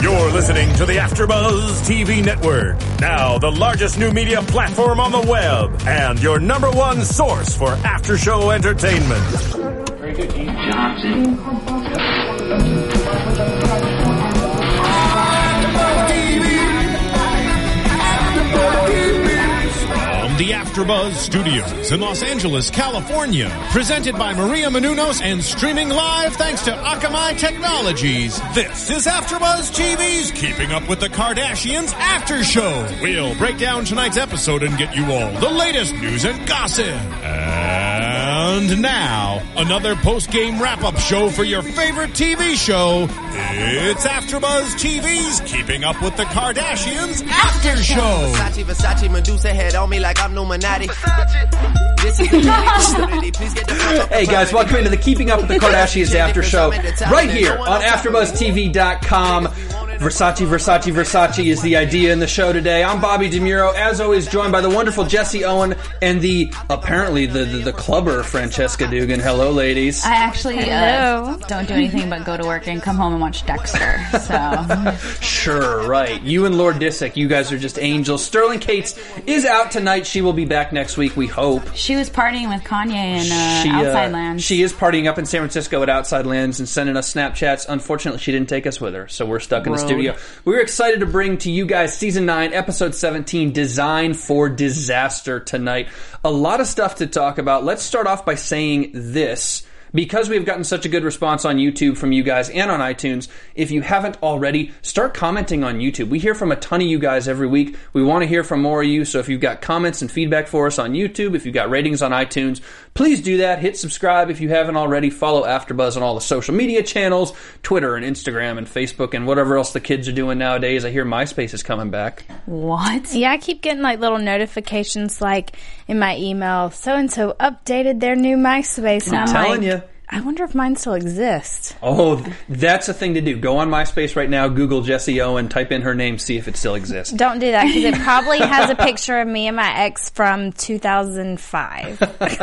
You're listening to the AfterBuzz TV Network, now the largest new media platform on the web, and your number one source for after-show entertainment. Very good, Dean Johnson. The AfterBuzz Studios in Los Angeles, California. Presented by Maria Menounos and streaming live thanks to Akamai Technologies. This is AfterBuzz TV's Keeping Up with the Kardashians After Show. We'll break down tonight's episode and get you all the latest news and gossip. And now, another post-game wrap-up show for your favorite TV show. It's AfterBuzz TV's Keeping Up with the Kardashians After Show. Versace, Medusa head on me like I'm Illuminati. Hey guys, welcome into the Keeping Up with the Kardashians After Show right here on AfterBuzzTV.com. Versace is the idea in the show today. I'm Bobby DeMuro, as always joined by the wonderful Jesse Owen and the clubber Francesca Dugan. Hello, ladies. I actually don't do anything but go to work and come home and watch Dexter. So Sure, right. You and Lord Disick, you guys are just angels. Sterling Cates is out tonight. She will be back next week, we hope. She was partying with Kanye in Outside Lands. She is partying up in San Francisco at Outside Lands and sending us Snapchats. Unfortunately, she didn't take us with her, so we're stuck in the studio. We're excited to bring to you guys Season 9, Episode 17, Design for Disaster tonight. A lot of stuff to talk about. Let's start off by saying this. Because we've gotten such a good response on YouTube from you guys and on iTunes, if you haven't already, start commenting on YouTube. We hear from a ton of you guys every week. We want to hear from more of you, so if you've got comments and feedback for us on YouTube, if you've got ratings on iTunes, please do that. Hit subscribe if you haven't already. Follow AfterBuzz on all the social media channels, Twitter and Instagram and Facebook and whatever else the kids are doing nowadays. I hear MySpace is coming back. What? Yeah, I keep getting like little notifications like in my email, so-and-so updated their new MySpace. And I'm telling you. I wonder if mine still exists. Oh, that's a thing to do. Go on MySpace right now, Google Jessie Owen, type in her name, see if it still exists. Don't do that, because it probably has a picture of me and my ex from 2005.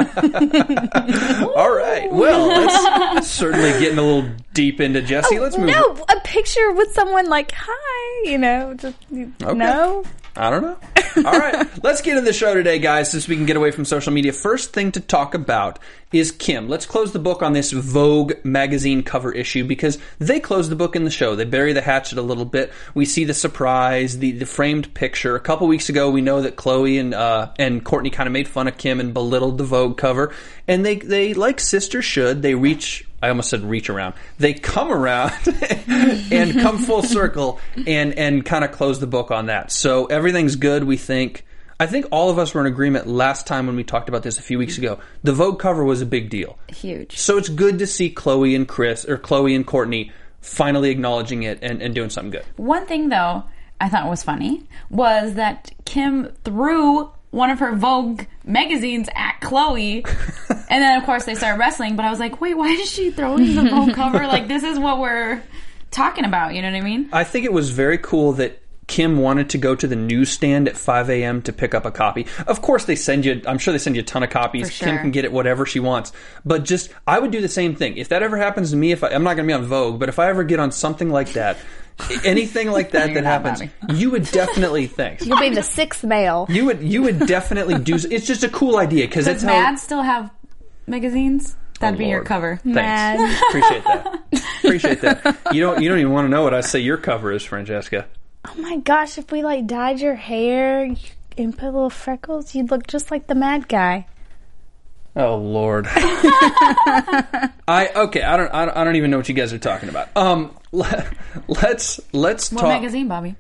All right. Well, that's certainly getting a little deep into Jessie. Let's move on. No, a picture with someone like, hi, just, okay. No? I don't know. All right. Let's get into the show today, guys, since we can get away from social media. First thing to talk about is Kim. Let's close the book on this Vogue magazine cover issue because they close the book in the show. They bury the hatchet a little bit. We see the surprise, the framed picture. A couple weeks ago, we know that Khloe and Kourtney kind of made fun of Kim and belittled the Vogue cover. And they like sisters should, they reach... I almost said reach around. They come around and come full circle and kind of close the book on that. So everything's good, we think. I think all of us were in agreement last time when we talked about this a few weeks ago. The Vogue cover was a big deal. Huge. So it's good to see Khloe and Kourtney finally acknowledging it and doing something good. One thing, though, I thought was funny was that Kim threw one of her Vogue magazines at Khloe, and then of course they started wrestling, but I was like, wait, why is she throwing the Vogue cover? Like, this is what we're talking about, you know what I mean? I think it was very cool that Kim wanted to go to the newsstand at 5 a.m. to pick up a copy. Of course I'm sure they send you a ton of copies. For sure. Kim can get it whatever she wants. But I would do the same thing. If that ever happens to me, I'm not going to be on Vogue, but if I ever get on something like that, anything like that happens, you would definitely think. You'll be the sixth male. You would definitely do. It's just a cool idea because Does Mad still have magazines? That'd be your cover. Thanks. Appreciate that. You don't even want to know what I say your cover is, Francesca. Oh my gosh! If we like dyed your hair and put little freckles, you'd look just like the Mad guy. Oh Lord. I don't even know what you guys are talking about. Let's what talk. What magazine, Bobby?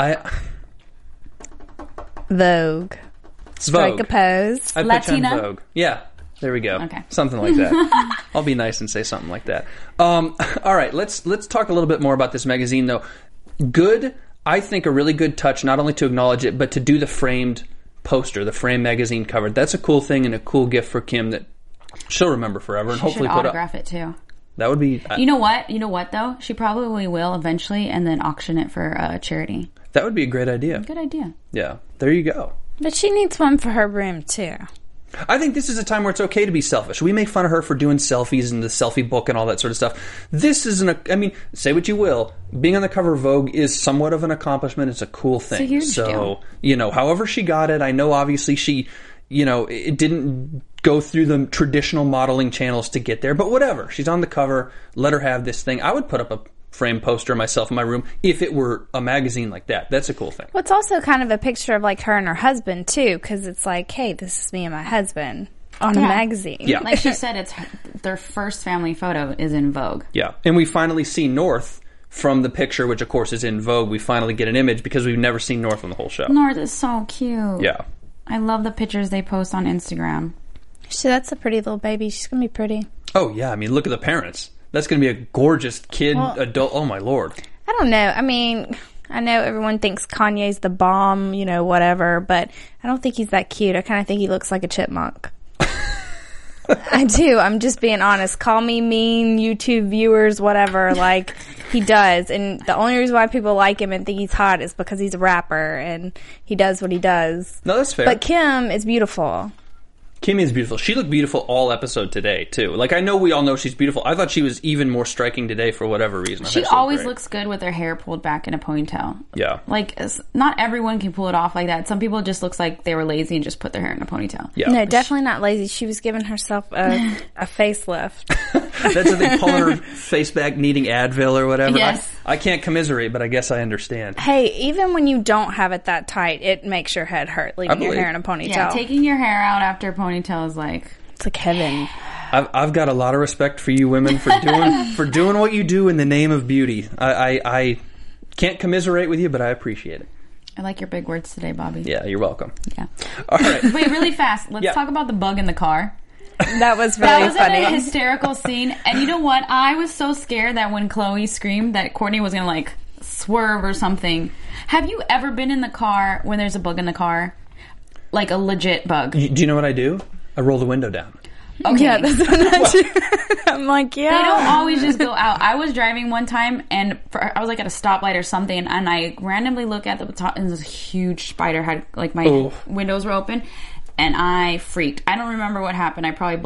Vogue. Strike a pose. I Latina? pitch on Vogue. Yeah. There we go. Okay. Something like that. I'll be nice and say something like that. All right, let's talk a little bit more about this magazine, though. Good, I think a really good touch, not only to acknowledge it, but to do the framed poster, the frame magazine cover. That's a cool thing and a cool gift for Kim that she'll remember forever and hopefully put up. Autograph it too. That would be... You know what though? She probably will eventually and then auction it for a charity. That would be a great idea. Good idea. Yeah. There you go. But she needs one for her room too. I think this is a time where it's okay to be selfish. We make fun of her for doing selfies and the selfie book and all that sort of stuff. This isn't I mean, say what you will. Being on the cover of Vogue is somewhat of an accomplishment. It's a cool thing. It's a huge deal. You know, however she got it, I know obviously she, you know, it didn't go through the traditional modeling channels to get there, but whatever. She's on the cover. Let her have this thing. I would put up a frame poster myself in my room if it were a magazine like that. That's a cool thing. Well, it's also kind of a picture of like her and her husband too, because it's like, hey, this is me and my husband on a magazine. Yeah. Like she said, it's their first family photo is in Vogue. Yeah. And we finally see North from the picture, which of course is in Vogue. We finally get an image because we've never seen North on the whole show. North is so cute. Yeah. I love the pictures they post on Instagram. So that's a pretty little baby. She's going to be pretty. Oh, yeah. I mean, look at the parents. That's going to be a gorgeous kid, adult. Oh, my Lord. I don't know. I mean, I know everyone thinks Kanye's the bomb, you know, whatever, but I don't think he's that cute. I kind of think he looks like a chipmunk. I do. I'm just being honest. Call me mean, YouTube viewers, whatever. Like, he does. And the only reason why people like him and think he's hot is because he's a rapper and he does what he does. No, that's fair. But Kim is beautiful. Kim is beautiful. She looked beautiful all episode today, too. Like, I know we all know she's beautiful. I thought she was even more striking today for whatever reason. She always looks good with her hair pulled back in a ponytail. Yeah. Like, not everyone can pull it off like that. Some people just looks like they were lazy and just put their hair in a ponytail. Yeah. No, definitely not lazy. She was giving herself a facelift. That's the thing, pulling her face back, needing Advil or whatever. Yes. I can't commiserate, but I guess I understand. Hey, even when you don't have it that tight, it makes your head hurt leaving your hair in a ponytail. Yeah, taking your hair out after a ponytail is like... It's like heaven. I've got a lot of respect for you women for doing what you do in the name of beauty. I can't commiserate with you, but I appreciate it. I like your big words today, Bobby. Yeah, you're welcome. Yeah. All right. Wait, really fast. Let's talk about the bug in the car. That was really That was funny. a hysterical scene. And you know what? I was so scared that when Chloe screamed that Courtney was going to like swerve or something. Have you ever been in the car when there's a bug in the car? Like a legit bug. Do you know what I do? I roll the window down. Okay. Yeah, that's what I do. I'm like, yeah. They don't always just go out. I was driving one time and I was like at a stoplight or something, and I randomly look at the top and this huge spider had like my windows were open, and I freaked. I don't remember what happened. I probably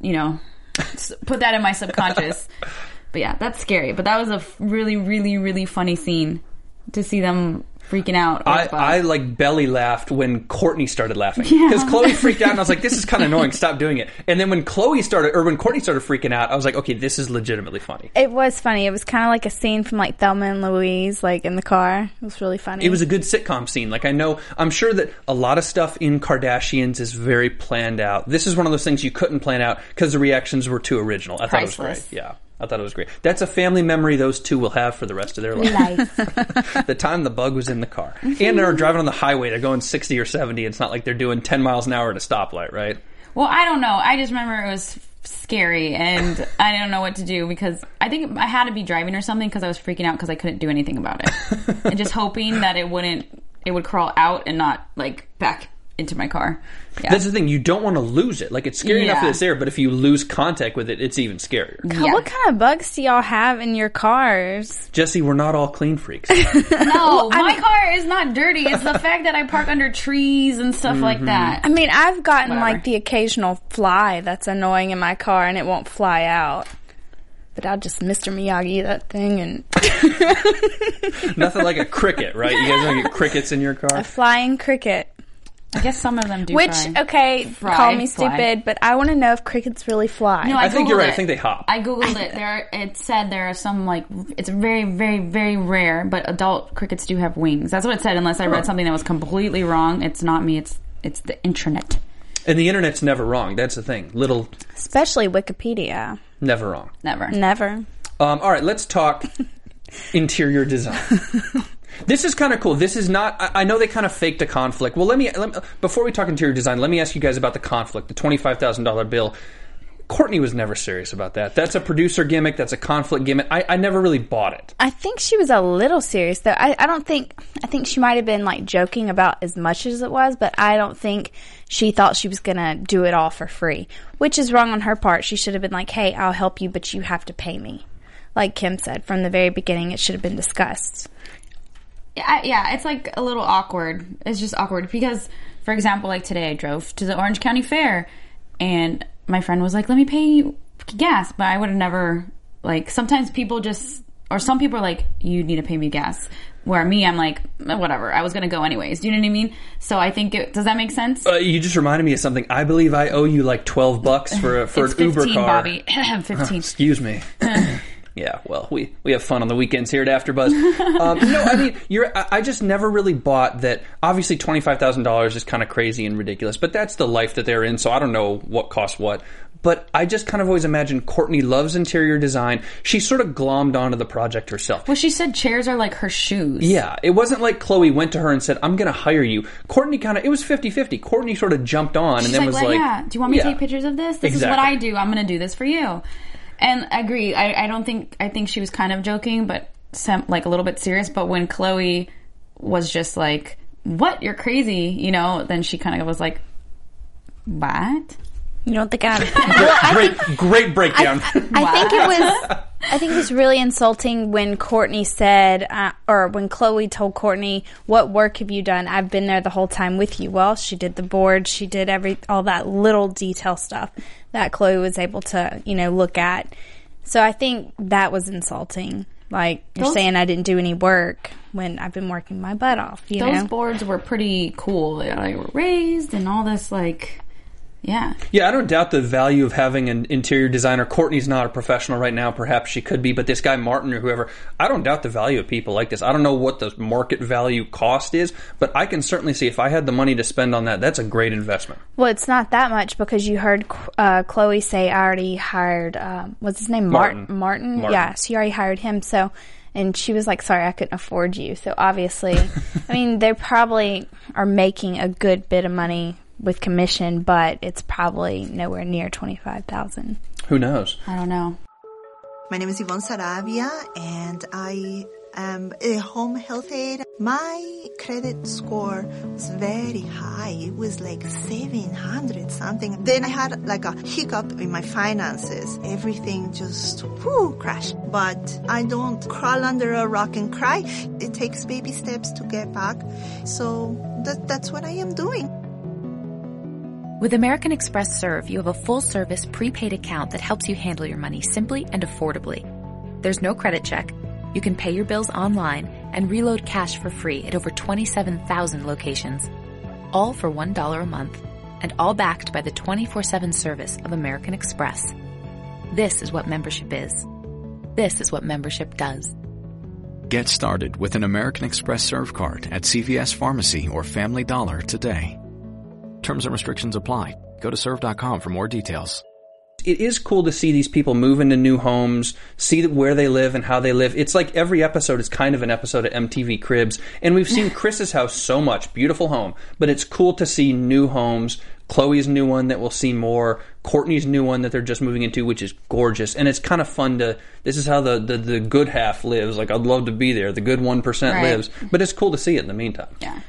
put that in my subconscious. But yeah, that's scary. But that was a really, really, really funny scene to see them freaking out. I like belly laughed when Courtney started laughing because Chloe freaked out and I was like, this is kind of annoying, stop doing it. And then when Courtney started freaking out, I was like, okay, this is legitimately funny. It was funny. It was kind of like a scene from like Thelma and Louise, like in the car. It was really funny. It was a good sitcom scene. Like I'm sure that a lot of stuff in Kardashians is very planned out. This is one of those things you couldn't plan out because the reactions were too original. I thought it was great. Yeah. I thought it was great. That's a family memory those two will have for the rest of their life. The time the bug was in the car. And they're driving on the highway. They're going 60 or 70. It's not like they're doing 10 miles an hour at a stoplight, right? Well, I don't know. I just remember it was scary and I didn't know what to do because I think I had to be driving or something because I was freaking out because I couldn't do anything about it. And just hoping that it would crawl out and not like back into my car. Yeah. That's the thing. You don't want to lose it. Like, it's scary enough that it's there, but if you lose contact with it, it's even scarier. God, what kind of bugs do y'all have in your cars? Jesse, we're not all clean freaks. No, my car is not dirty. It's the fact that I park under trees and stuff like that. I mean, I've gotten like the occasional fly that's annoying in my car and it won't fly out. But I'll just Mr. Miyagi that thing and... Nothing like a cricket, right? You guys don't get crickets in your car? A flying cricket. I guess some of them do fly. Call me stupid, but I want to know if crickets really fly. No, I think you're right. I think they hop. I Googled it. It said there are some, like, it's very, very, very rare, but adult crickets do have wings. That's what it said, unless I read something that was completely wrong. It's not me. It's the internet. And the internet's never wrong. That's the thing. Especially Wikipedia. Never wrong. Never. All right, let's talk interior design. This is kind of cool. This is not... I know they kind of faked a conflict. Well, let me before we talk interior design, let me ask you guys about the conflict, the $25,000 bill. Courtney was never serious about that. That's a producer gimmick. That's a conflict gimmick. I never really bought it. I think she was a little serious, though. I think she might have been, like, joking about as much as it was, but I don't think she thought she was going to do it all for free, which is wrong on her part. She should have been like, hey, I'll help you, but you have to pay me. Like Kim said, from the very beginning, it should have been discussed. Yeah, it's like a little awkward. It's just awkward because for example, like today I drove to the Orange County Fair and my friend was like, let me pay you gas. But I would have never, like, sometimes people just, or some people are like, you need to pay me gas. Where me, I'm like, whatever, I was going to go anyways. Do you know what I mean? So I think, does that make sense? You just reminded me of something. I believe I owe you like $12 for an Uber car. Bobby. 15. Excuse me. Yeah, well, we have fun on the weekends here at AfterBuzz. No, I mean, I just never really bought that. Obviously, $25,000 is kind of crazy and ridiculous, but that's the life that they're in, so I don't know what costs what. But I just kind of always imagined Courtney loves interior design. She sort of glommed onto the project herself. Well, she said chairs are like her shoes. Yeah, it wasn't like Chloe went to her and said, I'm going to hire you. Courtney it was 50-50. Courtney sort of jumped on and then was like, yeah, do you want me to take pictures of this? This is what I do. I'm going to do this for you. And I agree. I think she was kind of joking, but like a little bit serious. But when Chloe was just like, what? You're crazy, you know, then she kind of was like, what? You don't think I'm... Great breakdown. I think it was really insulting when Courtney said, or when Chloe told Courtney, what work have you done? I've been there the whole time with you. Well, she did the board. She did all that little detail stuff that Chloe was able to, look at. So I think that was insulting. Like, you're saying I didn't do any work when I've been working my butt off, Those boards were pretty cool. They were raised and all this, like... Yeah. Yeah, I don't doubt the value of having an interior designer. Courtney's not a professional right now. Perhaps she could be, but this guy Martin or whoever, I don't doubt the value of people like this. I don't know what the market value cost is, but I can certainly see if I had the money to spend on that, that's a great investment. Well, it's not that much because you heard Chloe say I already hired, what's his name? Martin? Yeah, she already hired him. So, and she was like, sorry, I couldn't afford you. So obviously, I mean, they probably are making a good bit of money with commission, but it's probably nowhere near $25,000. Who knows? I don't know. My name is Yvonne Saravia, and I am a home health aide. My credit score was very high. It was like 700 something. Then I had like a hiccup in my finances. Everything just crashed. But I don't crawl under a rock and cry. It takes baby steps to get back. So that's what I am doing. With American Express Serve, you have a full-service prepaid account that helps you handle your money simply and affordably. There's no credit check. You can pay your bills online and reload cash for free at over 27,000 locations. All for $1 a month, and all backed by the 24/7 service of American Express. This is what membership is. This is what membership does. Get started with an American Express Serve card at CVS Pharmacy or Family Dollar today. Terms and restrictions apply. Go to serve.com for more details. It is cool to see these people move into new homes, see where they live and how they live. It's like every episode is kind of an episode of MTV Cribs. And we've seen Chris's house so much. Beautiful home. But it's cool to see new homes. Chloe's new one that we'll see more. Courtney's new one that they're just moving into, which is gorgeous. And it's kind of fun to... This is how the good half lives. Like, I'd love to be there. The good 1% lives. But it's cool to see it in the meantime. Yeah.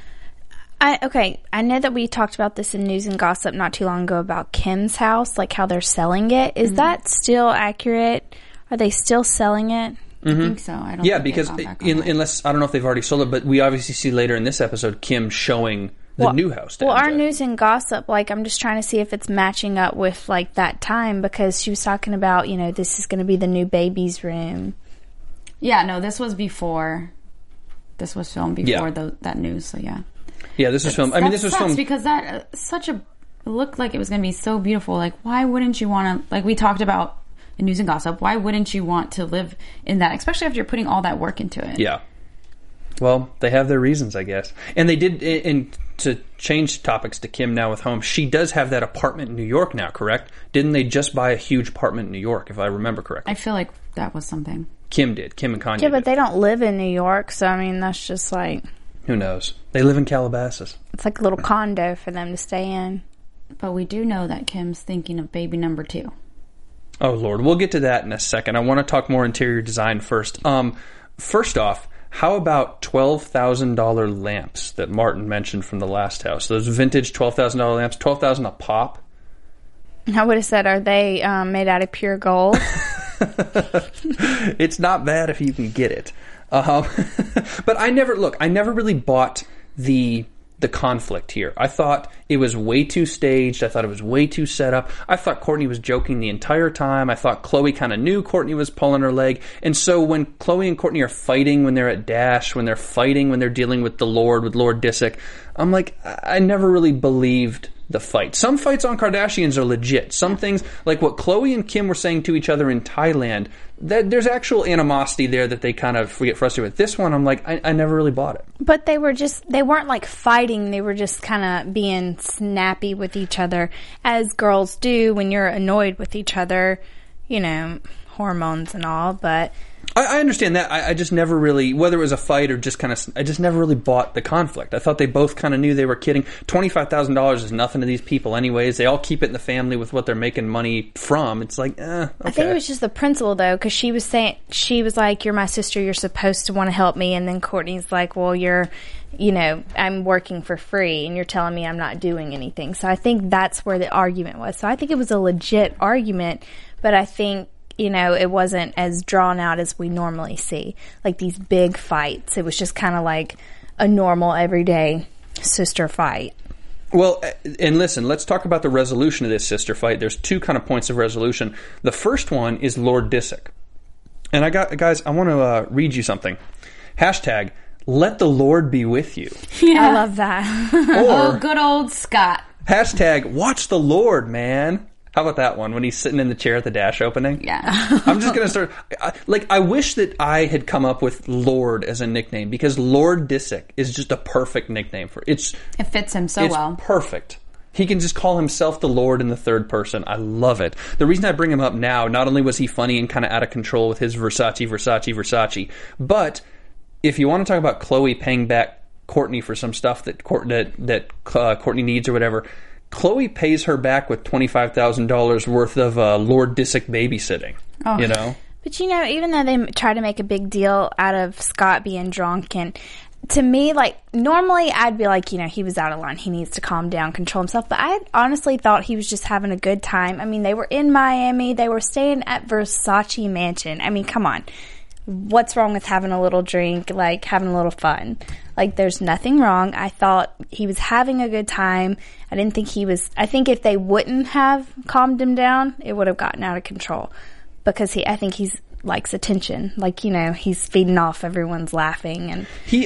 I know that we talked about this in News and Gossip not too long ago about Kim's house, like how they're selling it. Is that still accurate? Are they still selling it? I think so. I don't think because unless, I don't know if they've already sold it, but we obviously see later in this episode Kim showing the new house. Well, our News and Gossip, like, I'm just trying to see if it's matching up with, like, that time, because she was talking about, this is going to be the new baby's room. Yeah, no, this was before. This was filmed before that news, so yeah. Yeah, this was filmed. I mean, this was filmed because that it looked like it was going to be so beautiful. Like, why wouldn't you want to? Like we talked about in News and Gossip, why wouldn't you want to live in that, especially after you're putting all that work into it? Yeah. Well, they have their reasons, I guess. And they did. And to change topics to Kim now with home, she does have that apartment in New York now, correct? Didn't they just buy a huge apartment in New York, if I remember correctly? I feel like that was something. Kim did. Kim and Kanye. Yeah, but they don't live in New York, so I mean, that's just like. Who knows? They live in Calabasas. It's like a little condo for them to stay in. But we do know that Kim's thinking of baby number 2. Oh, Lord. We'll get to that in a second. I want to talk more interior design first. First off, how about $12,000 lamps that Martin mentioned from the last house? Those vintage $12,000 lamps, $12,000 a pop? I would have said, are they made out of pure gold? It's not bad if you can get it. But I never really bought the the conflict here. I thought it was way too staged. I thought it was way too set up. I thought Kourtney was joking the entire time. I thought Khloe kind of knew Kourtney was pulling her leg. And so when Khloe and Kourtney are fighting, when they're at Dash, when they're fighting, when they're dealing with with Lord Disick, I'm like, I never really believed the fight. Some fights on Kardashians are legit. Some things, like what Khloe and Kim were saying to each other in Thailand, that there's actual animosity there that they kind of get frustrated with. This one, I'm like, I never really bought it. But they weren't like fighting. They were just kind of being snappy with each other, as girls do when you're annoyed with each other, hormones and all. But I understand that. I just never really, whether it was a fight or just I just never really bought the conflict. I thought they both kind of knew they were kidding. $25,000 is nothing to these people anyways. They all keep it in the family with what they're making money from. It's like, okay. I think it was just the principle, though, because she was like, you're my sister, you're supposed to want to help me. And then Kourtney's like, well, I'm working for free and you're telling me I'm not doing anything. So I think that's where the argument was. So I think it was a legit argument, but I think, it wasn't as drawn out as we normally see. Like these big fights. It was just kind of like a normal, everyday sister fight. Well, and listen, let's talk about the resolution of this sister fight. There's two kind of points of resolution. The first one is Lord Disick. And I want to read you something. Hashtag, let the Lord be with you. Yeah. I love that. Or good old Scott. Hashtag, watch the Lord, man. How about that one, when he's sitting in the chair at the Dash opening? Yeah. I'm just going to start... I wish that I had come up with Lord as a nickname, because Lord Disick is just a perfect nickname for it. It fits him so well. It's perfect. He can just call himself the Lord in the third person. I love it. The reason I bring him up now, not only was he funny and kind of out of control with his Versace, but if you want to talk about Khloe paying back Kourtney for some stuff that Kourtney needs or whatever... Khloe pays her back with $25,000 worth of Lord Disick babysitting. Oh. But even though they try to make a big deal out of Scott being drunk, and to me, like, normally I'd be like, he was out of line. He needs to calm down, control himself. But I honestly thought he was just having a good time. I mean, they were in Miami. They were staying at Versace Mansion. I mean, come on. What's wrong with having a little drink, like having a little fun? Like, there's nothing wrong. I thought he was having a good time. I didn't think I think if they wouldn't have calmed him down, it would have gotten out of control. Because I think he likes attention. Like, he's feeding off, everyone's laughing. And he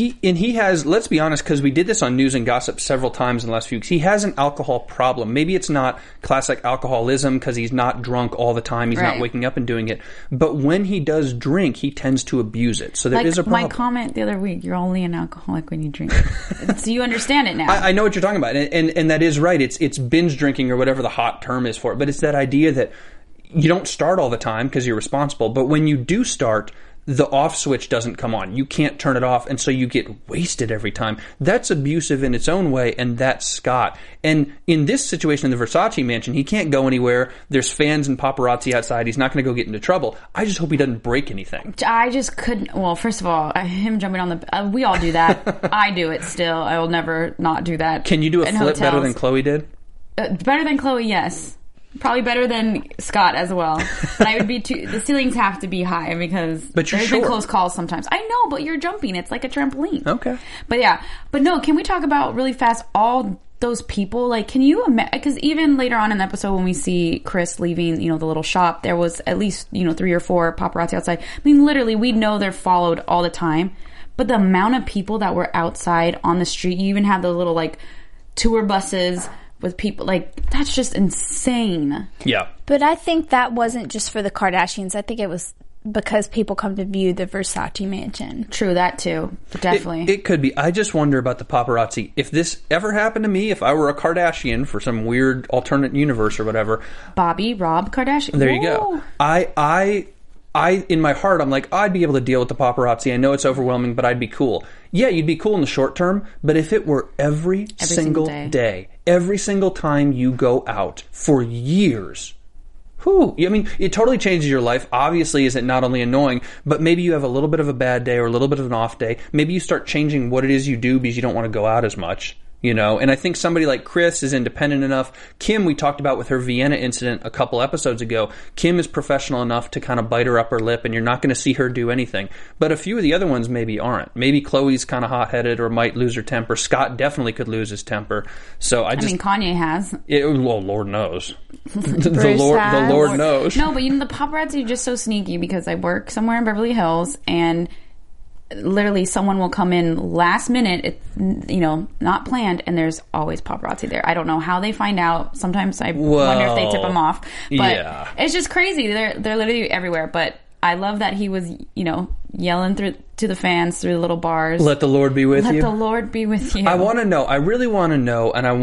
has, let's be honest, because we did this on News and Gossip several times in the last few weeks, he has an alcohol problem. Maybe it's not classic alcoholism because he's not drunk all the time. He's not waking up and doing it. But when he does drink, he tends to abuse it. So there is a problem. My comment the other week, you're only an alcoholic when you drink. So you understand it now. I know what you're talking about. And that is right. It's binge drinking or whatever the hot term is for it. But it's that idea that you don't start all the time because you're responsible, but when you do start, the off switch doesn't come on. You can't turn it off, and so you get wasted every time. That's abusive in its own way, and that's Scott. And in this situation in the Versace mansion, he can't go anywhere. There's fans and paparazzi outside. He's not going to go get into trouble. I just hope he doesn't break anything. I just couldn't. Well, first of all, him jumping on the... we all do that. I do it still. I will never not do that. Can you do a flip better than Khloe did? Better than Khloe, yes. Probably better than Scott as well. But I would be the ceilings have to be high because there's been close calls sometimes. I know, but you're jumping. It's like a trampoline. Okay. But yeah. But no, can we talk about really fast all those people? Like, can you imagine? Because even later on in the episode when we see Chris leaving, the little shop, there was at least, 3 or 4 paparazzi outside. I mean, literally, we know they're followed all the time. But the amount of people that were outside on the street, you even have the little, like, tour buses with people, like, that's just insane. Yeah. But I think that wasn't just for the Kardashians. I think it was because people come to view the Versace mansion. True, that too. Definitely. It could be. I just wonder about the paparazzi. If this ever happened to me, if I were a Kardashian for some weird alternate universe or whatever. Rob Kardashian. There you go. I, in my heart, I'm like, I'd be able to deal with the paparazzi. I know it's overwhelming, but I'd be cool. Yeah, you'd be cool in the short term, but if it were every single day, every single time you go out for years, I mean, it totally changes your life. Obviously, is it not only annoying, but maybe you have a little bit of a bad day or a little bit of an off day. Maybe you start changing what it is you do because you don't want to go out as much. you know? And I think somebody like Chris is independent enough. Kim, we talked about with her Vienna incident a couple episodes ago. Kim is professional enough to kind of bite her upper lip, and you're not going to see her do anything. But a few of the other ones maybe aren't. Maybe Chloe's kind of hot-headed or might lose her temper. Scott definitely could lose his temper. So I mean, Kanye has. Well, Lord knows. the Lord knows. No, but you know, the paparazzi are just so sneaky because I work somewhere in Beverly Hills, and literally someone will come in last minute, you know, not planned, and there's always paparazzi there. I don't know how they find out. Sometimes I wonder if they tip them off. But it's just crazy. They're literally everywhere. But I love that he was, you know, yelling to the fans through the little bars. Let the Lord be with you. Let the Lord be with you. I want to know. I really want to know, and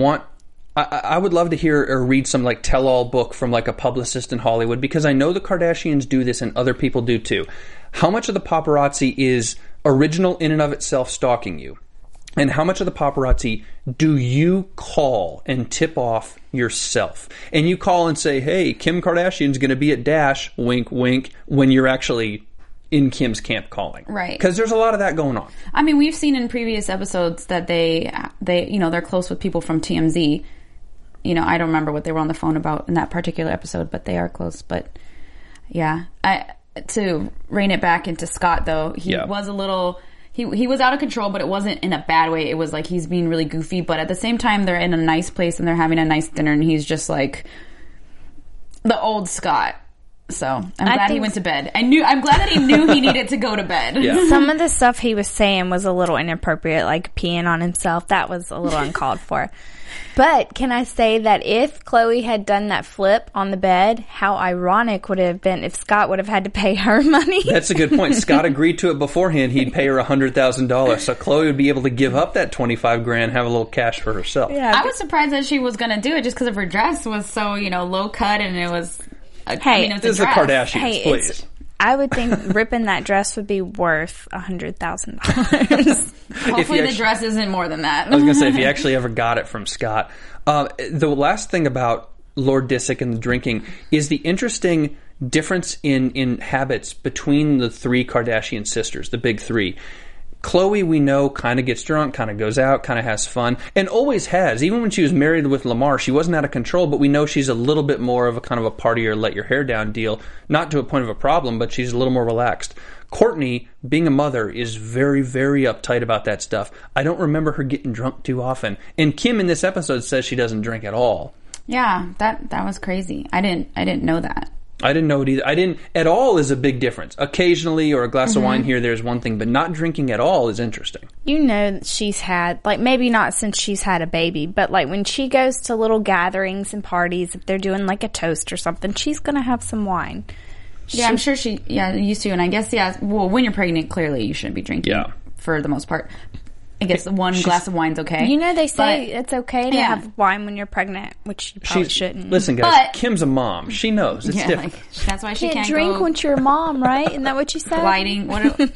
I would love to hear or read some like tell-all book from like a publicist in Hollywood, because I know the Kardashians do this and other people do too. How much of the paparazzi is original in and of itself stalking you? And how much of the paparazzi do you call and tip off yourself? And you call and say, hey, Kim Kardashian's going to be at Dash, wink, wink, when you're actually in Kim's camp calling. Right. Because there's a lot of that going on. I mean, we've seen in previous episodes that they you know, they're close with people from TMZ. You know, I don't remember what they were on the phone about in that particular episode, but they are close. But yeah, to rein it back into Scott, though, he was a little... He was out of control, but it wasn't in a bad way. It was like he's being really goofy, but at the same time, they're in a nice place and they're having a nice dinner, and he's just like the old Scott. So I'm glad he went to bed. I'm glad that he knew he needed to go to bed. Yeah. Some of the stuff he was saying was a little inappropriate, like peeing on himself. That was a little uncalled for. But can I say that if Chloe had done that flip on the bed, how ironic would it have been if Scott would have had to pay her money? That's a good point. Scott agreed to it beforehand. He'd pay her $100,000. So Chloe would be able to give up that $25,000, have a little cash for herself. Yeah, I was surprised that she was going to do it just because of her dress was so, you know, low cut, and it was... this is the Kardashians, please. I would think ripping that dress would be worth $100,000. Hopefully the dress isn't more than that. I was going to say, if you actually ever got it from Scott. The last thing about Lord Disick and the drinking is the interesting difference in habits between the three Kardashian sisters, the big three. Chloe, we know, kind of gets drunk, kind of goes out, kind of has fun, and always has. Even when she was married with Lamar, she wasn't out of control, but we know she's a little bit more of a kind of a partier, let your hair down deal. Not to a point of a problem, but she's a little more relaxed. Courtney, being a mother, is very, very uptight about that stuff. I don't remember her getting drunk too often. And Kim in this episode says she doesn't drink at all. Yeah, that was crazy. I didn't know that. I didn't know it either. I didn't at all is a big difference. Occasionally, or a glass of wine here, there's one thing, but not drinking at all is interesting. You know that she's had, like, maybe not since she's had a baby, but like when she goes to little gatherings and parties, if they're doing like a toast or something, she's going to have some wine. Yeah, I'm sure she used to, and I guess, well, when you're pregnant, clearly you shouldn't be drinking for the most part. I guess one glass of wine's okay. You know, they say it's okay to have wine when you're pregnant, which you probably shouldn't. Listen, guys, Kim's a mom. She knows. It's different. Like, that's why she can't drink when you're a mom, right? Isn't that what you said? Gliding.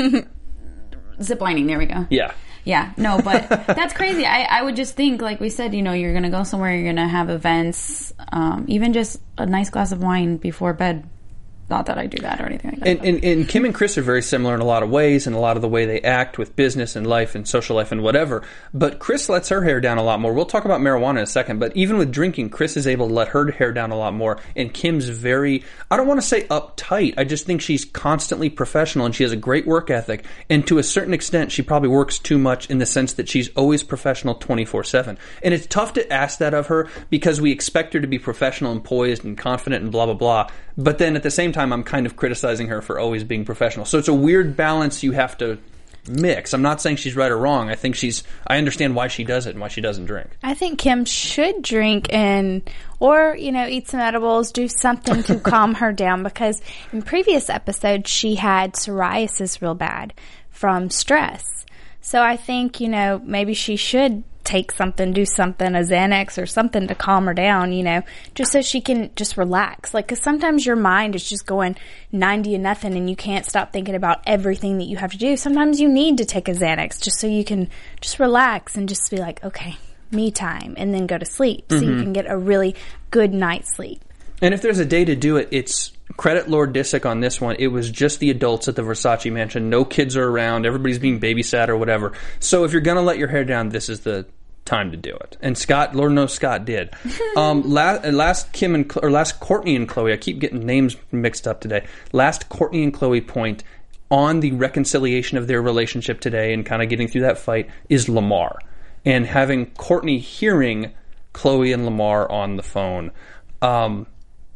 Zip lining. There we go. Yeah. Yeah. No, but that's crazy. I would just think, like we said, you know, you're going to go somewhere, you're going to have events, even just a nice glass of wine before bed. Not that I do that or anything like that. And Kim and Chris are very similar in a lot of ways, and a lot of the way they act with business and life and social life and whatever. But Chris lets her hair down a lot more. We'll talk about marijuana in a second, but even with drinking, Chris is able to let her hair down a lot more. And Kim's very, I don't want to say uptight. I just think she's constantly professional, and she has a great work ethic. And to a certain extent, she probably works too much in the sense that she's always professional 24/7. And it's tough to ask that of her because we expect her to be professional and poised and confident and blah, blah, blah. But then at the same time, I'm kind of criticizing her for always being professional. So it's a weird balance you have to mix. I'm not saying she's right or wrong. I think I understand why she does it and why she doesn't drink. I think Kim should drink or, you know, eat some edibles, do something to calm her down, because in previous episodes she had psoriasis real bad from stress. So I think, you know, maybe she should take something, do something, a Xanax or something to calm her down, you know, just so she can just relax. Like, because sometimes your mind is just going 90 and nothing and you can't stop thinking about everything that you have to do. Sometimes you need to take a Xanax just so you can just relax and just be like, okay, me time, and then go to sleep so you can get a really good night's sleep. And if there's a day to do it, it's credit Lord Disick on this one. It was just the adults at the Versace mansion. No kids are around. Everybody's being babysat or whatever. So if you're going to let your hair down, this is the time to do it. And Scott, Lord knows Scott did. Last Courtney and Chloe, I keep getting names mixed up today. Last Courtney and Chloe point on the reconciliation of their relationship today and kind of getting through that fight is Lamar. And having Courtney hearing Chloe and Lamar on the phone. For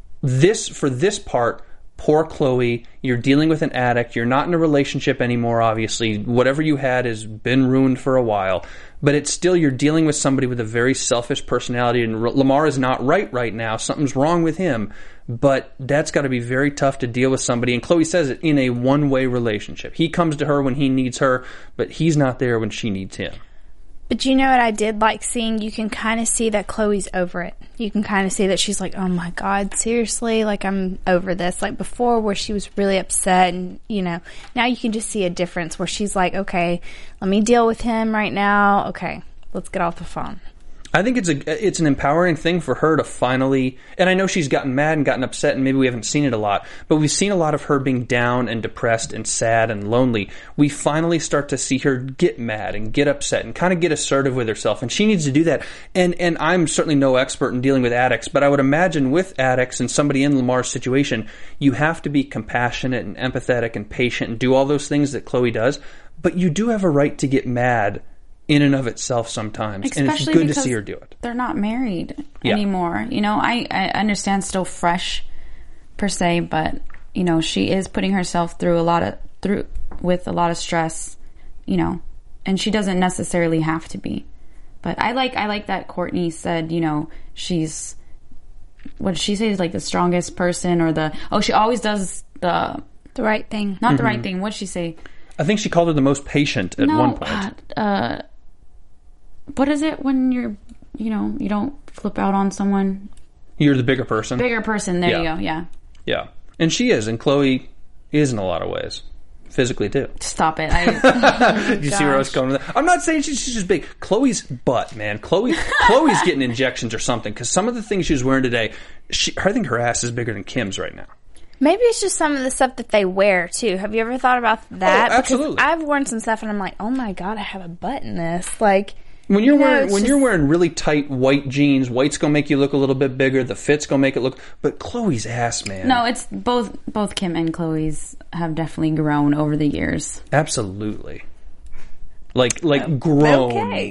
this part, poor Chloe, you're dealing with an addict. You're not in a relationship anymore, obviously. Whatever you had has been ruined for a while. But it's still, you're dealing with somebody with a very selfish personality. And Lamar is not right now. Something's wrong with him. But that's got to be very tough to deal with somebody. And Chloe says it, in a one-way relationship. He comes to her when he needs her, but he's not there when she needs him. But you know what I did like seeing? You can kind of see that Chloe's over it. You can kind of see that she's like, oh my God, seriously? Like, I'm over this. Like before where she was really upset and, you know, now you can just see a difference where she's like, okay, let me deal with him right now. Okay, let's get off the phone. I think it's an empowering thing for her to finally, and I know she's gotten mad and gotten upset and maybe we haven't seen it a lot, but we've seen a lot of her being down and depressed and sad and lonely. We finally start to see her get mad and get upset and kind of get assertive with herself, and she needs to do that. And I'm certainly no expert in dealing with addicts, but I would imagine with addicts and somebody in Lamar's situation, you have to be compassionate and empathetic and patient and do all those things that Chloe does, but you do have a right to get mad in and of itself sometimes. Especially, and it's good to see her do it. They're not married anymore. You know, I understand still fresh per se, but you know, she is putting herself through with a lot of stress, you know, and she doesn't necessarily have to be. But I like that Courtney said, you know, she's, what did she say, is like the strongest person, or she always does the right thing. Not the right thing. What did she say? I think she called her the most patient at one point. What is it when you don't flip out on someone? You're the bigger person. Bigger person. There you go. Yeah. Yeah. And she is. And Chloe is in a lot of ways. Physically, too. Stop it. You see where I was going with that? I'm not saying she's just big. Chloe's butt, man. Chloe's getting injections or something. Because some of the things she was wearing today, I think her ass is bigger than Kim's right now. Maybe it's just some of the stuff that they wear, too. Have you ever thought about that? Oh, absolutely. Because I've worn some stuff and I'm like, oh my God, I have a butt in this. Like, When you're wearing really tight white jeans, white's gonna make you look a little bit bigger. The fit's gonna make it look. But Chloe's ass, man. No, it's both Kim and Chloe's have definitely grown over the years. Absolutely. Like grown. Okay.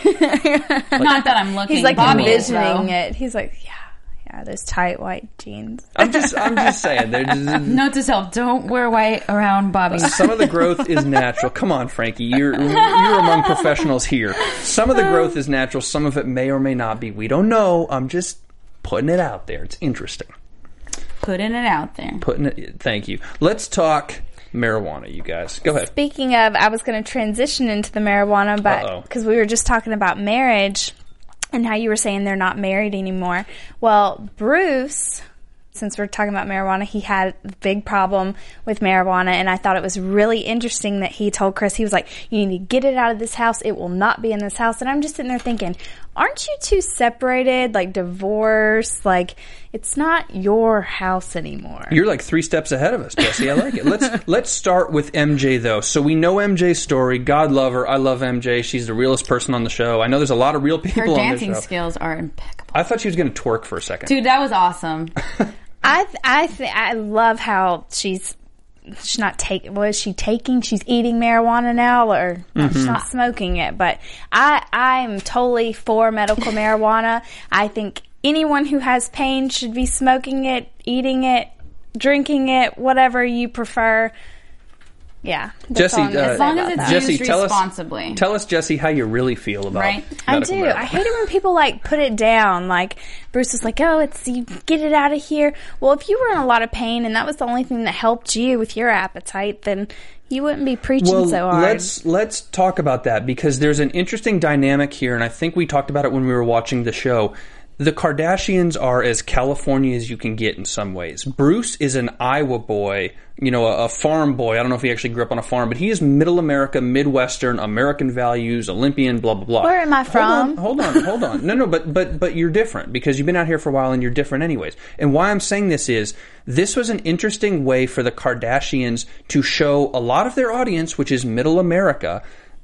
Not that I'm looking. He's like Bobby envisioning it. He's like, yeah, those tight white jeans. I'm just saying. Note to self: don't wear white around Bobby. Some of the growth is natural. Come on, Frankie, you're among professionals here. Some of the growth is natural. Some of it may or may not be. We don't know. I'm just putting it out there. It's interesting. Putting it out there. Thank you. Let's talk marijuana, you guys. Go ahead. Speaking of, I was going to transition into the marijuana, but because we were just talking about marriage. And how you were saying they're not married anymore. Well, Bruce, since we're talking about marijuana, he had a big problem with marijuana. And I thought it was really interesting that he told Chris, he was like, you need to get it out of this house. It will not be in this house. And I'm just sitting there thinking, aren't you two separated, like divorced? Like, it's not your house anymore. You're like 3 steps ahead of us, Jesse. I like it. Let's start with MJ, though. So we know MJ's story. God love her. I love MJ. She's the realest person on the show. I know there's a lot of real people on the show. Her dancing skills are impeccable. I thought she was going to twerk for a second. Dude, that was awesome. I love how she's not taking. What is she taking? She's eating marijuana now, or she's not smoking it. But I'm totally for medical marijuana. I think anyone who has pain should be smoking it, eating it, drinking it, whatever you prefer. Yeah, Jesse, as long as it's used responsibly. Tell us, Jesse, how you really feel about I do. marijuana. I hate it when people like put it down. Like Bruce is like, "Oh, you get it out of here." Well, if you were in a lot of pain and that was the only thing that helped you with your appetite, then you wouldn't be preaching so hard. Let's talk about that, because there's an interesting dynamic here, and I think we talked about it when we were watching the show. The Kardashians are as California as you can get in some ways. Bruce is an Iowa boy, a farm boy. I don't know if he actually grew up on a farm, but he is middle America, Midwestern, American values, Olympian, blah, blah, blah. Where am I from? Hold on. No, but you're different, because you've been out here for a while and you're different anyways. And why I'm saying this was an interesting way for the Kardashians to show a lot of their audience, which is middle America,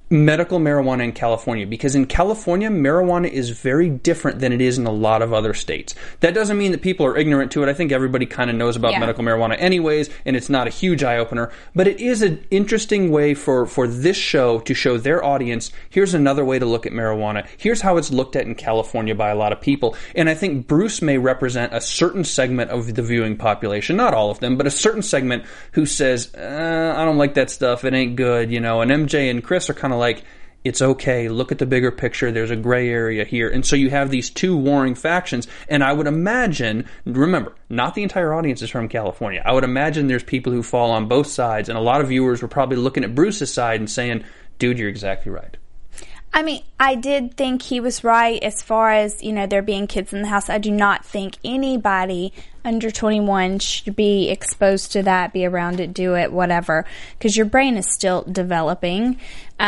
medical marijuana in California, because in California, marijuana is very different than it is in a lot of other states. That doesn't mean that people are ignorant to it. I think everybody kind of knows about medical marijuana anyways, and it's not a huge eye-opener. But it is an interesting way for this show to show their audience, here's another way to look at marijuana. Here's how it's looked at in California by a lot of people. And I think Bruce may represent a certain segment of the viewing population, not all of them, but a certain segment who says, I don't like that stuff, it ain't good, you know. And MJ and Chris are kind of like, it's okay, look at the bigger picture, there's a gray area here. And so you have these two warring factions, and I would imagine, remember, not the entire audience is from California. I would imagine there's people who fall on both sides, and a lot of viewers were probably looking at Bruce's side and saying, dude, you're exactly right. I mean, I did think he was right as far as, you know, there being kids in the house. I do not think anybody under 21 should be exposed to that, be around it, do it, whatever, because your brain is still developing.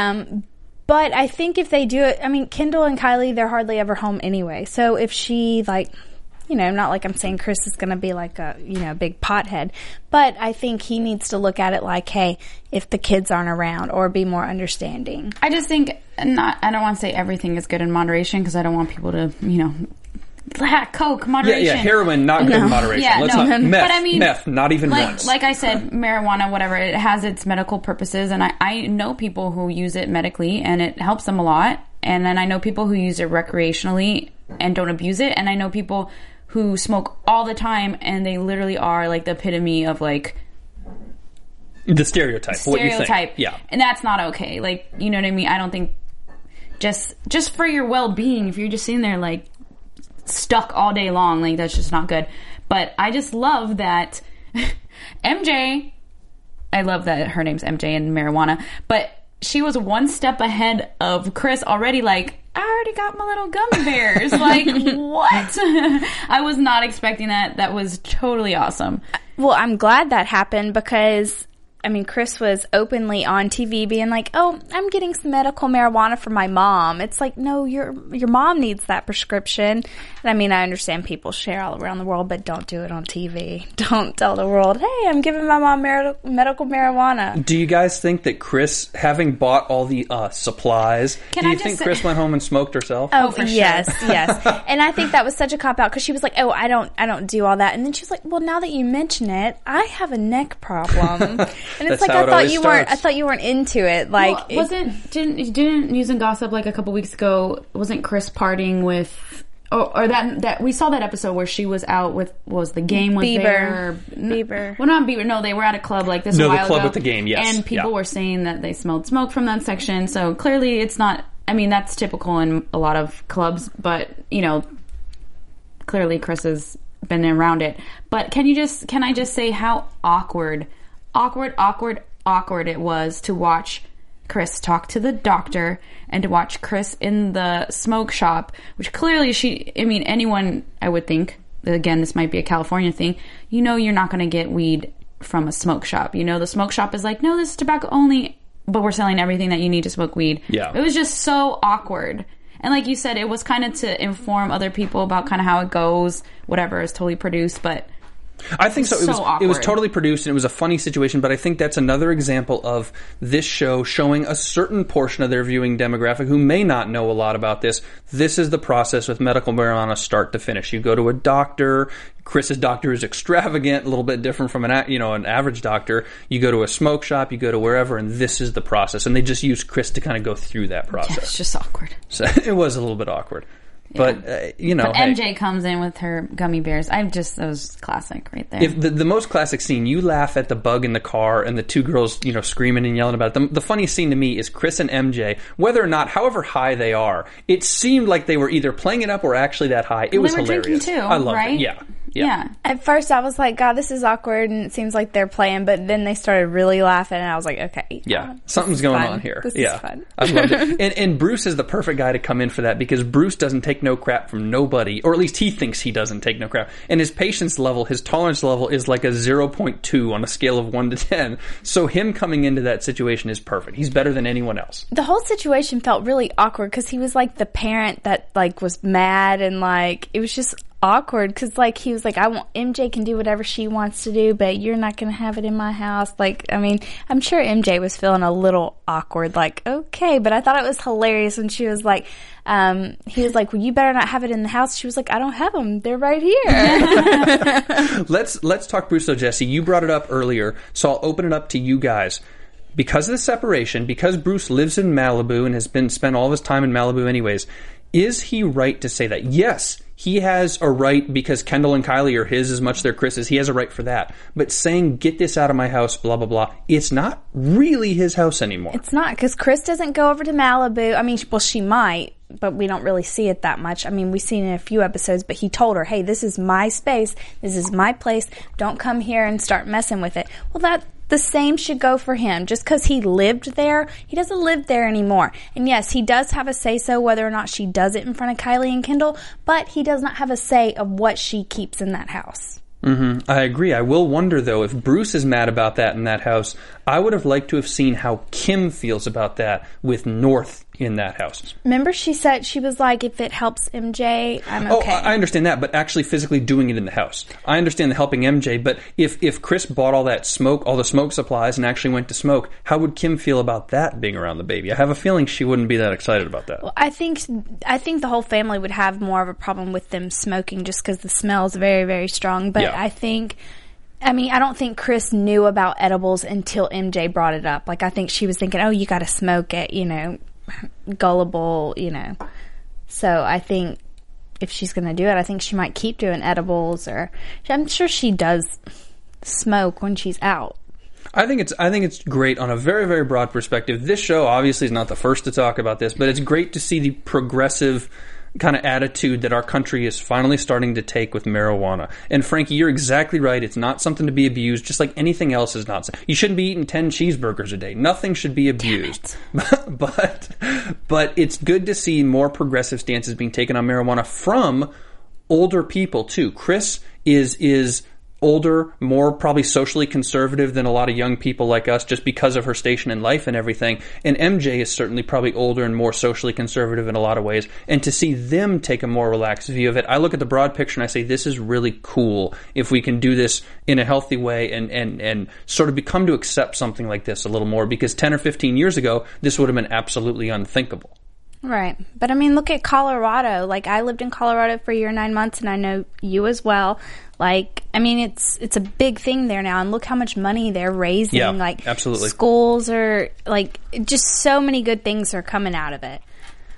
But I think if they do it, I mean, Kendall and Kylie, they're hardly ever home anyway. So if she, like, you know, not like I'm saying Chris is going to be like a, you know, big pothead, but I think he needs to look at it like, hey, if the kids aren't around, or be more understanding. I just think, I don't want to say everything is good in moderation, because I don't want people to, you know, Coke, moderation. Yeah, heroin, not good in moderation. Yeah, Meth, but I mean, meth, not even once. Like I said, marijuana, whatever, it has its medical purposes, and I know people who use it medically, and it helps them a lot. And then I know people who use it recreationally and don't abuse it, and I know people who smoke all the time, and they literally are like the epitome of like the stereotype. What you think. Yeah, and that's not okay. Like, you know what I mean? I don't think just for your well-being, if you're just sitting there like stuck all day long, like that's just not good. But I just love that MJ, I love that her name's MJ in marijuana, but she was one step ahead of Chris already. Like, I already got my little gummy bears. Like, what? I was not expecting that. That was totally awesome. Well, I'm glad that happened, because I mean, Chris was openly on TV being like, oh, I'm getting some medical marijuana for my mom. It's like, no, your mom needs that prescription. And I mean, I understand people share all around the world, but don't do it on TV. Don't tell the world, hey, I'm giving my mom medical marijuana. Do you guys think that Chris, having bought all the supplies, do you think Chris went home and smoked herself? Oh, for yes, sure. Yes. And I think that was such a cop-out, because she was like, oh, I don't do all that. And then she was like, well, now that you mention it, I have a neck problem. And it's like, I thought you weren't into it. Like, well, didn't News and Gossip like a couple weeks ago, wasn't Chris partying with, or that we saw that episode where she was out with, was the game was there? Bieber. Well, not Bieber. No, they were at a club like this a while ago. No, the club with the game, yes. And people were saying that they smelled smoke from that section. So clearly it's not, I mean, that's typical in a lot of clubs, but, you know, clearly Chris has been around it. But can I just say how awkward it was to watch Chris talk to the doctor and to watch Chris in the smoke shop, which clearly anyone, I would think, again, this might be a California thing, you know, you're not going to get weed from a smoke shop. You know, the smoke shop is like, no, this is tobacco only, but we're selling everything that you need to smoke weed. Yeah. It was just so awkward. And like you said, it was kind of to inform other people about kind of how it goes, whatever is totally produced, but I think so. It was totally produced, and it was a funny situation, but I think that's another example of this show showing a certain portion of their viewing demographic who may not know a lot about this. This is the process with medical marijuana start to finish. You go to a doctor. Chris's doctor is extravagant, a little bit different from an average doctor. You go to a smoke shop, you go to wherever, and this is the process. And they just use Chris to kind of go through that process. Yeah, it's just awkward. So it was a little bit awkward. But, But MJ comes in with her gummy bears. That was classic right there. If the most classic scene, you laugh at the bug in the car and the two girls, screaming and yelling about it. The funniest scene to me is Chris and MJ, whether or not, however high they are, it seemed like they were either playing it up or actually that high. It was hilarious. Drinking too, I loved right? it. Yeah. At first, I was like, God, this is awkward, and it seems like they're playing. But then they started really laughing, and I was like, okay. Yeah, something's going on here. This is fun. I loved it. And Bruce is the perfect guy to come in for that, because Bruce doesn't take no crap from nobody, or at least he thinks he doesn't take no crap. And his patience level, his tolerance level is like a 0.2 on a scale of 1 to 10. So him coming into that situation is perfect. He's better than anyone else. The whole situation felt really awkward, because he was like the parent that like was mad, and like it was just awkward because, like, he was like, MJ can do whatever she wants to do, but you're not going to have it in my house. Like, I mean, I'm sure MJ was feeling a little awkward, like, okay, but I thought it was hilarious when she was like, he was like, well, you better not have it in the house. She was like, I don't have them. They're right here. Let's talk Bruce, though, Jesse. You brought it up earlier, so I'll open it up to you guys. Because of the separation, because Bruce lives in Malibu and has spent all of his time in Malibu anyways, is he right to say that? Yes, he has a right because Kendall and Kylie are his as much as they're Chris's. He has a right for that. But saying, get this out of my house, blah, blah, blah, it's not really his house anymore. It's not, because Chris doesn't go over to Malibu. I mean, well, she might, but we don't really see it that much. I mean, we've seen it in a few episodes, but he told her, hey, this is my space. This is my place. Don't come here and start messing with it. Well, the same should go for him. Just because he lived there, he doesn't live there anymore. And yes, he does have a say-so whether or not she does it in front of Kylie and Kendall, but he does not have a say of what she keeps in that house. Mm-hmm. I agree. I will wonder, though, if Bruce is mad about that in that house, I would have liked to have seen how Kim feels about that with North in that house. Remember she said, she was like, if it helps MJ, I'm okay. Oh, I understand that, but actually physically doing it in the house. I understand the helping MJ, but if Chris bought all that smoke, all the smoke supplies, and actually went to smoke, how would Kim feel about that being around the baby? I have a feeling she wouldn't be that excited about that. Well, I think the whole family would have more of a problem with them smoking just because the smell is very, very strong. But yeah. I don't think Chris knew about edibles until MJ brought it up. Like, I think she was thinking, oh, you got to smoke it, gullible, So I think if she's going to do it, I think she might keep doing edibles, or I'm sure she does smoke when she's out. I think it's great on a very, very broad perspective. This show obviously is not the first to talk about this, but it's great to see the progressive kind of attitude that our country is finally starting to take with marijuana. And Frankie, you're exactly right. It's not something to be abused, just like anything else is not. You shouldn't be eating 10 cheeseburgers a day. Nothing should be abused. But it's good to see more progressive stances being taken on marijuana from older people too. Chris is older, more probably socially conservative than a lot of young people like us just because of her station in life and everything. And MJ is certainly probably older and more socially conservative in a lot of ways. And to see them take a more relaxed view of it, I look at the broad picture and I say, this is really cool if we can do this in a healthy way and sort of become to accept something like this a little more, because 10 or 15 years ago, this would have been absolutely unthinkable. Right. But I mean, look at Colorado. Like, I lived in Colorado for a year and 9 months, and I know you as well. Like, I mean, it's a big thing there now, and look how much money they're raising. Yeah, like, absolutely. Schools are, like, just so many good things are coming out of it.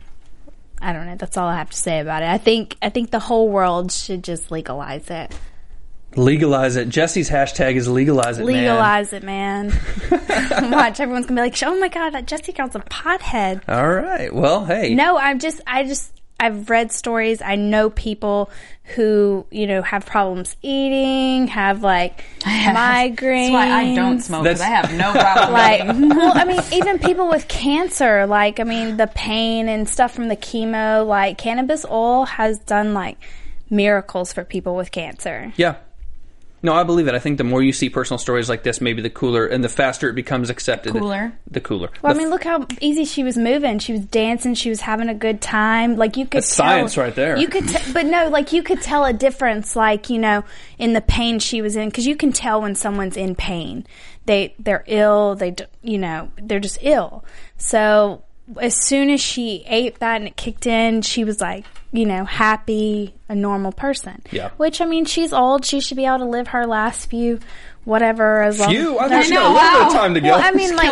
I don't know. That's all I have to say about it. I think the whole world should just legalize it. Legalize it. Jesse's hashtag is legalize it, legalize it, man. Watch, everyone's gonna be like, oh my god, that Jesse girl's a pothead. All right. Well, hey. No, I've read stories. I know people who, have problems eating, have like migraines. That's why I don't smoke, because I have no problem eating. Well, I mean, even people with cancer, like, I mean, the pain and stuff from the chemo, like, cannabis oil has done like miracles for people with cancer. Yeah. No, I believe it. I think the more you see personal stories like this, maybe the cooler and the faster it becomes accepted. The cooler. Well, I mean, look how easy she was moving. She was dancing. She was having a good time. Like, you could That's tell. science right there. You could, but no, like, you could tell a difference, like, in the pain she was in, because you can tell when someone's in pain. They're ill. They're just ill. So as soon as she ate that and it kicked in, she was like, happy, a normal person. Yeah. Which, I mean, she's old. She should be able to live her last few, whatever, as long. I think she got a little bit of time to go. Well, I mean,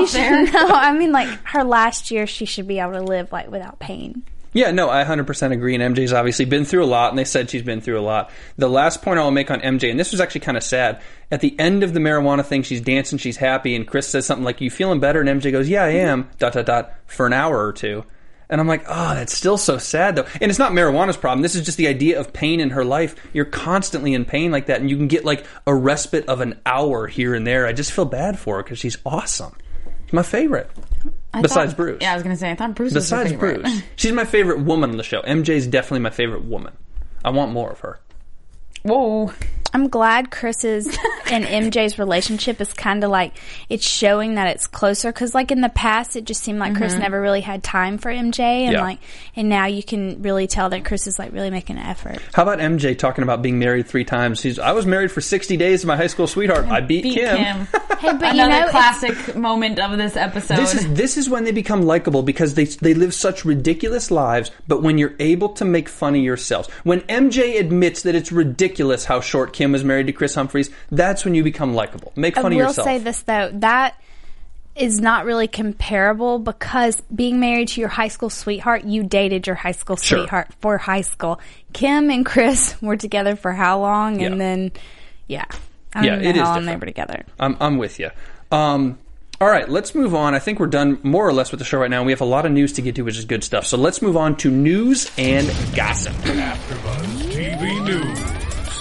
like, her last year, she should be able to live like without pain. Yeah, no, I 100% agree, and MJ's obviously been through a lot, and they said she's been through a lot. The last point I will make on MJ, and this was actually kind of sad, at the end of the marijuana thing, she's dancing, she's happy, and Chris says something like, you feeling better? And MJ goes, yeah, I am, ... for an hour or two. And I'm like, oh, that's still so sad, though. And it's not marijuana's problem. This is just the idea of pain in her life. You're constantly in pain like that, and you can get like a respite of an hour here and there. I just feel bad for her because she's awesome. She's my favorite. Besides Bruce. Yeah, I was going to say, I thought Bruce was my favorite. Bruce. She's my favorite woman on the show. MJ's definitely my favorite woman. I want more of her. Whoa. I'm glad Chris's and MJ's relationship is kind of like, it's showing that it's closer. Because, like, in the past, it just seemed like Chris never really had time for MJ. And, and now you can really tell that Chris is, like, really making an effort. How about MJ talking about being married 3 times? I was married for 60 days to my high school sweetheart. I beat Kim. Hey, but Another classic moment of this episode. This is when they become likable, because they live such ridiculous lives, but when you're able to make fun of yourselves. When MJ admits that it's ridiculous how short Kim was married to Chris Humphries, that's when you become likable. Make fun of yourself. I will say this, though. That is not really comparable, because being married to your high school sweetheart, you dated your high school sweetheart for high school. Kim and Chris were together for how long? And then, I don't even know how long they were together. I'm with you. All right, let's move on. I think we're done more or less with the show right now. We have a lot of news to get to, which is good stuff. So let's move on to news and gossip. AfterBuzz TV News.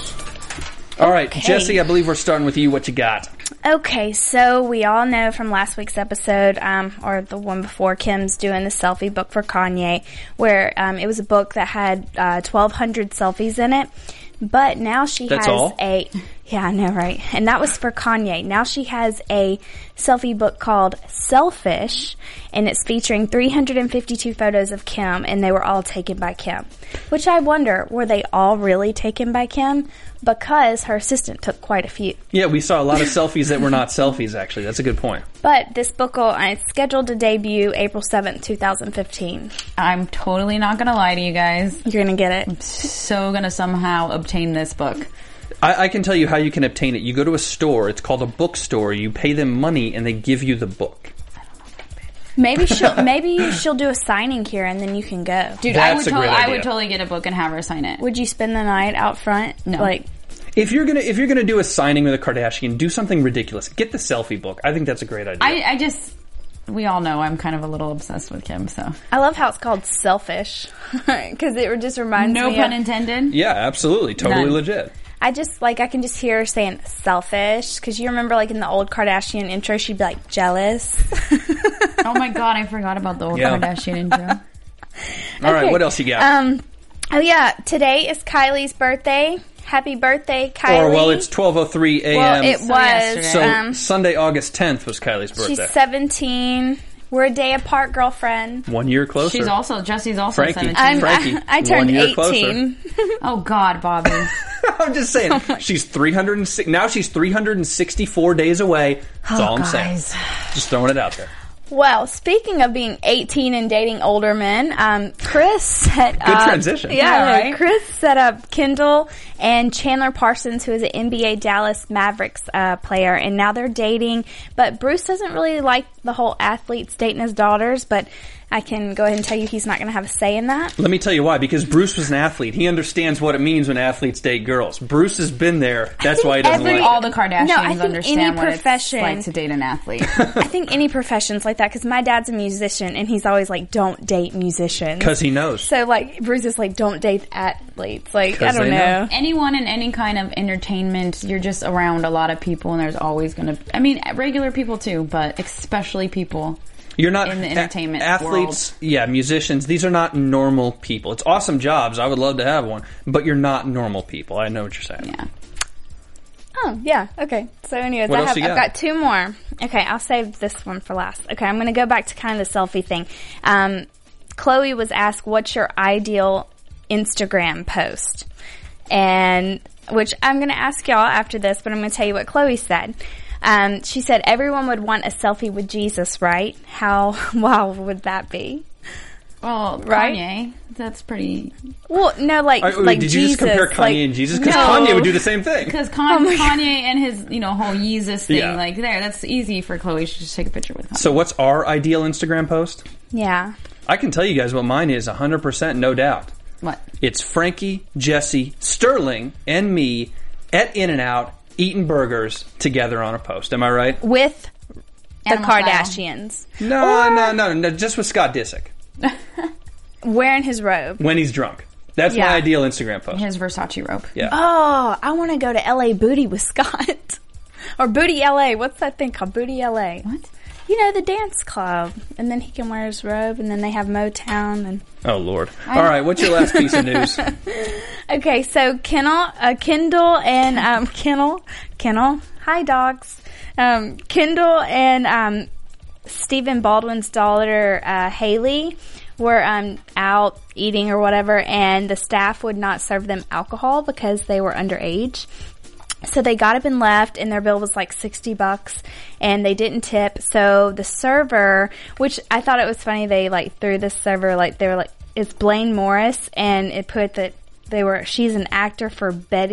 All right, Jesse, I believe we're starting with you. What you got? Okay, so we all know from last week's episode, or the one before, Kim's doing the selfie book for Kanye, where it was a book that had 1,200 selfies in it. But now she has yeah, I know, right? And that was for Kanye. Now she has a selfie book called Selfish, and it's featuring 352 photos of Kim, and they were all taken by Kim. Which I wonder, were they all really taken by Kim? Because her assistant took quite a few. Yeah, we saw a lot of selfies that were not selfies, actually. That's a good point. But this book is scheduled to debut April 7th, 2015. I'm totally not going to lie to you guys. You're going to get it. I'm so going to somehow obtain this book. I can tell you how you can obtain it. You go to a store. It's called a bookstore. You pay them money, and they give you the book. Maybe she'll do a signing here, and then you can go. Dude, I would totally get a book and have her sign it. Would you spend the night out front? No. If you're gonna do a signing with a Kardashian, do something ridiculous. Get the selfie book. I think that's a great idea. We all know I'm kind of a little obsessed with Kim, so. I love how it's called Selfish, because it just reminds me No pun intended? Yeah, absolutely. Totally legit. I can just hear her saying selfish, because you remember, like, in the old Kardashian intro, she'd be like, jealous. Oh my god, I forgot about the old Kardashian intro. All right, what else you got? Today is Kylie's birthday. Happy birthday, Kylie. It's 12:03 a.m. Well, it was. So Sunday, August 10th was Kylie's birthday. She's 17. We're a day apart, girlfriend. 1 year closer. Jesse's also Frankie. 17. Frankie. I turned 18. Oh God, Bobby. I'm just saying, she's 364 days away. That's all I'm saying. Just throwing it out there. Well, speaking of being 18 and dating older men, Chris set up... Good transition. Yeah, right? Chris set up Kendall and Chandler Parsons, who is an NBA Dallas Mavericks player, and now they're dating. But Bruce doesn't really like the whole athletes dating his daughters, but I can go ahead and tell you he's not going to have a say in that. Let me tell you why. Because Bruce was an athlete. He understands what it means when athletes date girls. Bruce has been there. That's why he doesn't like it. All the Kardashians understand what it's like to date an athlete. I think any profession's like that, because my dad's a musician, and he's always like, don't date musicians. Because he knows. So, like, Bruce is like, don't date athletes. Like, I don't know. Anyone in any kind of entertainment, you're just around a lot of people, and there's always going to... I mean, regular people too, but especially people... You're not in the entertainment athletes, world. Yeah, musicians. These are not normal people. It's awesome jobs. I would love to have one, but you're not normal people. I know what you're saying. Yeah. Oh, yeah. Okay. So, anyways, I've got 2 more. Okay, I'll save this one for last. Okay, I'm going to go back to kind of the selfie thing. Chloe was asked, "What's your ideal Instagram post?" And which I'm going to ask y'all after this, but I'm going to tell you what Chloe said. She said, everyone would want a selfie with Jesus, right? How wild would that be? Well, right? Kanye, that's pretty... Well, no, like did Jesus, you just compare Kanye and Jesus? Because Kanye would do the same thing. Because Kanye and his, whole Yeezus thing, that's easy for Chloe. She should just take a picture with Kanye. So what's our ideal Instagram post? Yeah. I can tell you guys what mine is, 100%, no doubt. What? It's Frankie, Jesse, Sterling, and me at In-N-Out eating burgers together on a post. Am I right? With the Kardashians. No, just with Scott Disick. Wearing his robe. When he's drunk. That's my ideal Instagram post. His Versace robe. Yeah. Oh, I want to go to LA Booty with Scott. Or Booty LA. What's that thing called? Booty LA. What? the dance club. And then he can wear his robe, and then they have Motown. And oh, Lord. All right, what's your last piece of news? Okay, so Kendall and Kennel. Hi, dogs. Kendall and Stephen Baldwin's daughter, Haley, were out eating or whatever, and the staff would not serve them alcohol because they were underage. So they got up and left, and their bill was like $60, and they didn't tip. So the server, which I thought it was funny, they like threw this server, like they were like, it's Blaine Morris, and it put that she's an actor for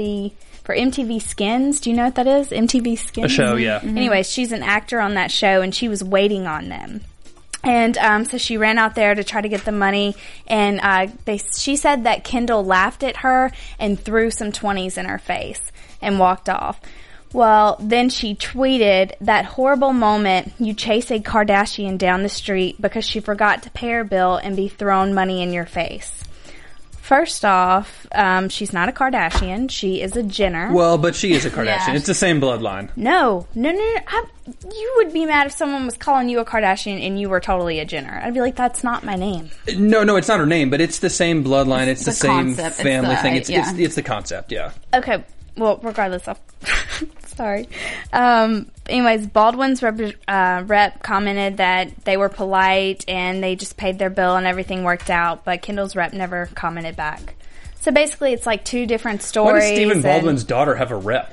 MTV Skins. Do you know what that is? MTV Skins? A show, yeah. Mm-hmm. Anyways, she's an actor on that show, and she was waiting on them. And so she ran out there to try to get the money, and she said that Kendall laughed at her and threw some 20s in her face and walked off. Well, then she tweeted, "That horrible moment you chase a Kardashian down the street because she forgot to pay her bill and be thrown money in your face." First off, she's not a Kardashian. She is a Jenner. Well, but she is a Kardashian. Yeah. It's the same bloodline. No. You would be mad if someone was calling you a Kardashian and you were totally a Jenner. I'd be like, that's not my name. No, it's not her name, but it's the same bloodline. It's the same concept. family thing. Yeah. It's the concept, yeah. Okay. Well, regardless of... Sorry. Anyways, Baldwin's rep commented that they were polite and they just paid their bill and everything worked out, but Kendall's rep never commented back. So basically, it's like two different stories. Why does Stephen Baldwin's daughter have a rep?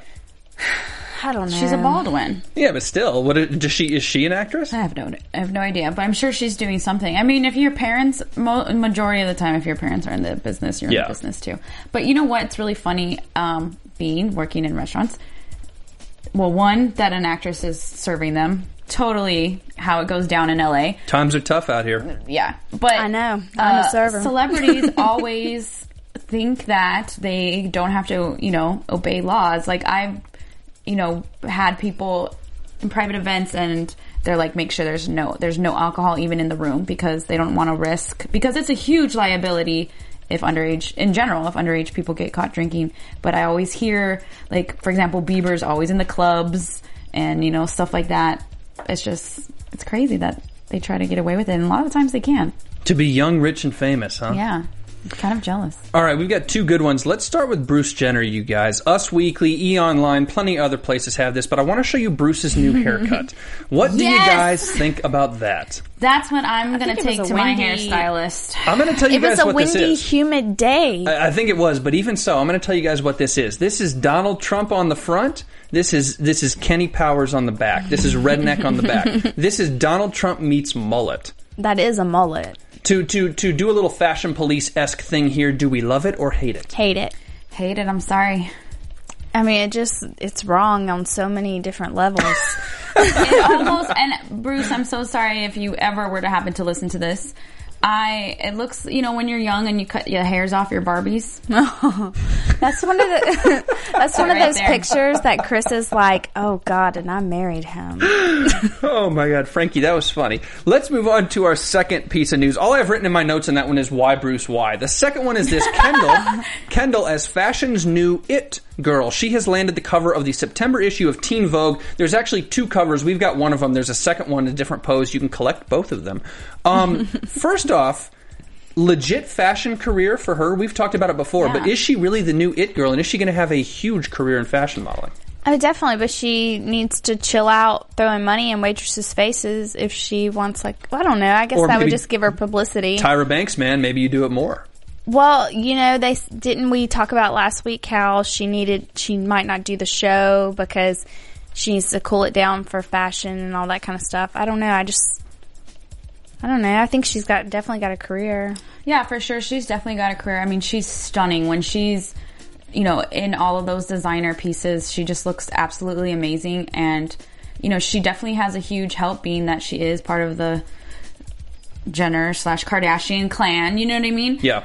I don't know. She's a Baldwin. Yeah, but still, is she an actress? I have no idea, but I'm sure she's doing something. I mean, if your parents, majority of the time, if your parents are in the business, you're in the business too. But you know what? It's really funny working in restaurants. Well, one, that an actress is serving them. Totally how it goes down in LA. Times are tough out here. Yeah. But I know. I'm a server. Celebrities always think that they don't have to, obey laws. Like I've, had people in private events and they're like, make sure there's no alcohol even in the room because they don't want to risk, because it's a huge liability if underage people get caught drinking. But I always hear, like, for example, Bieber's always in the clubs and, stuff like that. It's crazy that they try to get away with it. And a lot of times they can. To be young, rich, and famous, huh? Yeah. I'm kind of jealous. All right, we've got two good ones. Let's start with Bruce Jenner, you guys. Us Weekly, E! Online, plenty of other places have this, but I want to show you Bruce's new haircut. What do you guys think about that? That's what I'm going to take to my hairstylist. I'm going to tell you guys what this is. It was a windy, humid day. I think it was, but even so, I'm going to tell you guys what this is. This is Donald Trump on the front. This is Kenny Powers on the back. This is Redneck on the back. This is Donald Trump meets mullet. That is a mullet. To do a little Fashion Police-esque thing here, do we love it or hate it? Hate it. Hate it, I'm sorry. I mean, it's wrong on so many different levels. And Bruce, I'm so sorry if you ever were to happen to listen to this. It looks, when you're young and you cut your hairs off your Barbies. That's one of those pictures that Chris is like, oh God, and I married him. Oh my God, Frankie, that was funny. Let's move on to our second piece of news. All I've written in my notes on that one is why Bruce, why. The second one is this: Kendall as fashion's new it girl. She has landed the cover of the September issue of Teen Vogue. There's actually two covers. We've got one of them. There's a second one, a different pose. You can collect both of them. First off, legit fashion career for her. We've talked about it before, but is she really the new it girl, and is she going to have a huge career in fashion modeling? Oh, definitely, but she needs to chill out throwing money in waitresses' faces if she wants, I don't know. I guess that would just give her publicity. Tyra Banks, man, maybe you do it more. Well, didn't we talk about last week how she might not do the show because she needs to cool it down for fashion and all that kind of stuff. I don't know. I don't know. I think she's definitely got a career. Yeah, for sure. She's definitely got a career. I mean, she's stunning. When she's, in all of those designer pieces, she just looks absolutely amazing. And, she definitely has a huge help being that she is part of the Jenner/Kardashian clan. You know what I mean? Yeah.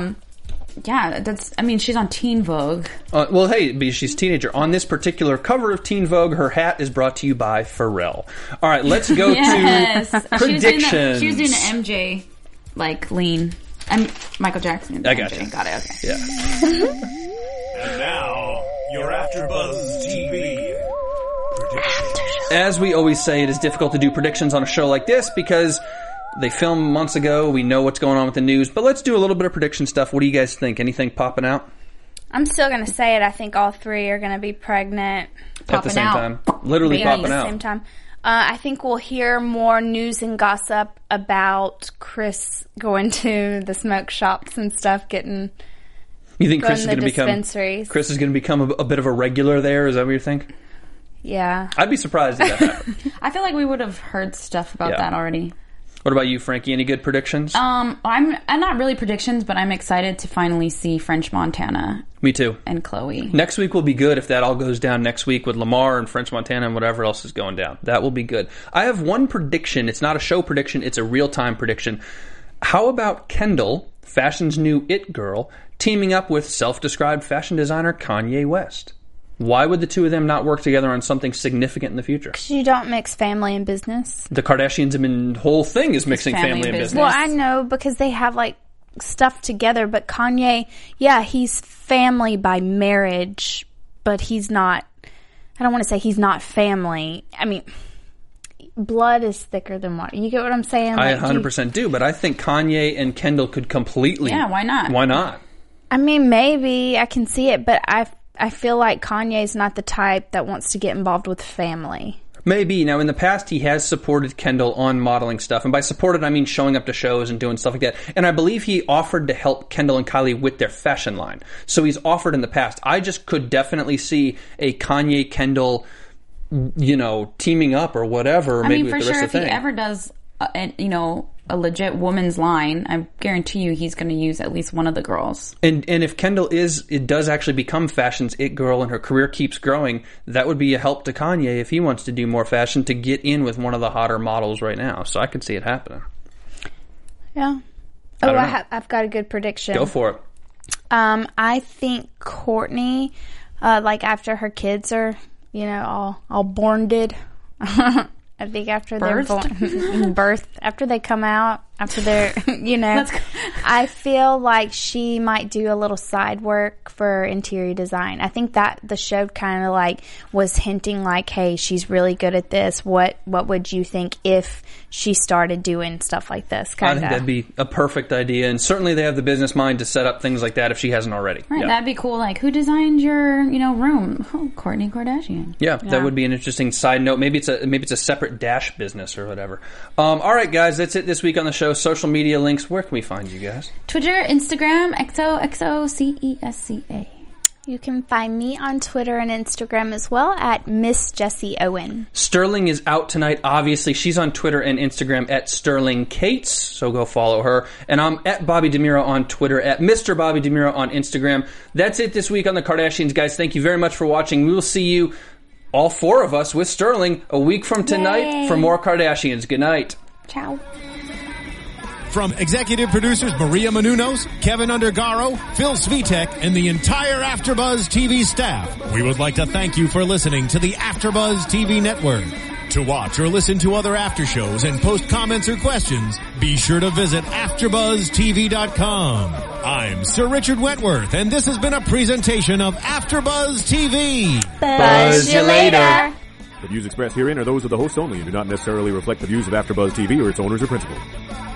She's on Teen Vogue. Well, hey, she's a teenager. On this particular cover of Teen Vogue, her hat is brought to you by Pharrell. All right, let's go to predictions. She was doing an MJ, lean. Michael Jackson. I got you. Got it, okay. Yeah. And now, your AfterBuzz TV predictions. As we always say, it is difficult to do predictions on a show like this because they filmed months ago. We know what's going on with the news. But let's do a little bit of prediction stuff. What do you guys think? Anything popping out? I'm still going to say it. I think all three are going to be pregnant. At the same time. Literally popping out. At the same time. I think we'll hear more news and gossip about Chris going to the smoke shops and stuff, getting... You think Chris is going to become a bit of a regular there? Is that what you think? Yeah. I'd be surprised if that happened. I feel like we would have heard stuff about that already. What about you, Frankie? Any good predictions? I'm not really predictions, but I'm excited to finally see French Montana. Me too. And Chloe. Next week will be good if that all goes down next week with Lamar and French Montana and whatever else is going down. That will be good. I have one prediction. It's not a show prediction. It's a real-time prediction. How about Kendall, fashion's new it girl, teaming up with self-described fashion designer Kanye West? Why would the two of them not work together on something significant in the future? Because you don't mix family and business. The Kardashians have been, the whole thing is mixing family and business. Well, I know because they have like stuff together, but Kanye, yeah, he's family by marriage, but he's not, I don't want to say he's not family. I mean, blood is thicker than water. You get what I'm saying? I 100% do, but I think Kanye and Kendall could completely... Yeah, why not? Why not? I mean, maybe I can see it, but I feel like Kanye's not the type that wants to get involved with family. Maybe. Now, in the past, he has supported Kendall on modeling stuff. And by supported, I mean showing up to shows and doing stuff like that. And I believe he offered to help Kendall and Kylie with their fashion line. So he's offered in the past. I just could definitely see a Kanye-Kendall, teaming up or whatever. I maybe mean, for with the sure, rest of the if he thing. ever does, a legit woman's line, I guarantee you he's going to use at least one of the girls. And if Kendall does actually become fashion's it girl and her career keeps growing, that would be a help to Kanye if he wants to do more fashion to get in with one of the hotter models right now. So I could see it happening. Yeah. I've got a good prediction. Go for it. I think Courtney, after her kids are, all bornded. I think after they're birthed, after they come out, after they're, I feel like she might do a little side work for interior design. I think that the show kind of was hinting hey, she's really good at this. What would you think if she started doing stuff like this? I think that'd be a perfect idea. And certainly they have the business mind to set up things like that if she hasn't already. Right, that'd be cool. Who designed your, room? Oh, Kourtney Kardashian. Yeah, that would be an interesting side note. Maybe it's a separate Dash business or whatever. All right, guys, that's it this week on the show. Social media links. Where can we find you guys? Twitter, Instagram, XOXOCESCA. You can find me on Twitter and Instagram as well at Miss Jessie Owen. Sterling is out tonight. Obviously, she's on Twitter and Instagram at Sterling Cates, so go follow her. And I'm at Bobby DeMuro on Twitter, at Mr. Bobby DeMuro on Instagram. That's it this week on the Kardashians, guys. Thank you very much for watching. We will see you, all four of us, with Sterling a week from tonight for more Kardashians. Good night. Ciao. From executive producers Maria Menounos, Kevin Undergaro, Phil Svitek, and the entire AfterBuzz TV staff, we would like to thank you for listening to the AfterBuzz TV network. To watch or listen to other after shows and post comments or questions, be sure to visit AfterBuzzTV.com. I'm Sir Richard Wentworth, and this has been a presentation of AfterBuzz TV. Buzz you later. The views expressed herein are those of the hosts only and do not necessarily reflect the views of AfterBuzz TV or its owners or principals.